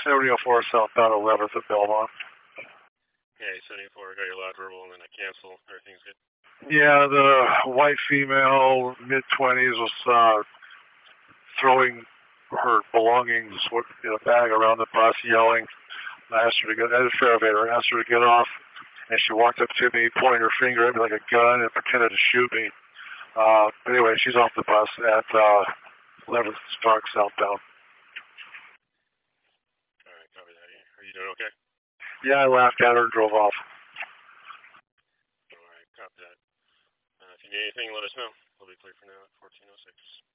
7004 southbound 11th at Belmont. Okay, 74, got your loud verbal, and then I cancel. Everything's good. Yeah, the white female, mid-20s, was throwing her belongings in a bag around the bus, yelling. I asked her to get, at a elevator, I asked her to get off, and she walked up to me, pointing her finger at me like a gun, and pretended to shoot me. But anyway, she's off the bus at 11th Stark southbound. All right, copy that. Are you doing okay? Yeah, I laughed at her and drove off. All right, copy that. If you need anything, let us know. We'll be clear for now at 1406.